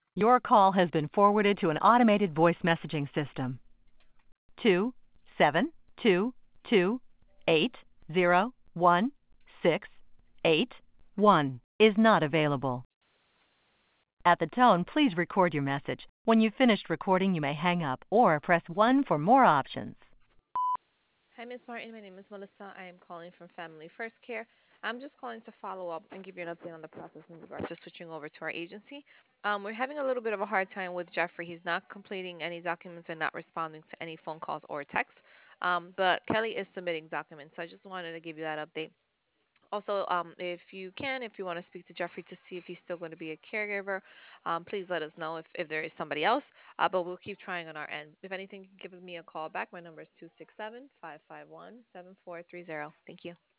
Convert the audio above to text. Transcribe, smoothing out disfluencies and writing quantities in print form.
Your call has been forwarded to an automated voice messaging system. 27228016881 is not available. At the tone, please record your message. When you've finished recording, you may hang up or press 1 for more options. Hi, Miss Martin. My name is Melissa. I am calling from Family First Care. I'm just calling to follow up and give you an update on the process in regard to switching over to our agency. We're having a little bit of a hard time with Jeffrey. He's not completing any documents and not responding to any phone calls or texts. But Kelly is submitting documents. So I just wanted to give you that update. Also, if you want to speak to Jeffrey to see if he's still going to be a caregiver, please let us know if there is somebody else. But we'll keep trying on our end. If anything, give me a call back. My number is 267 551 7430. Thank you.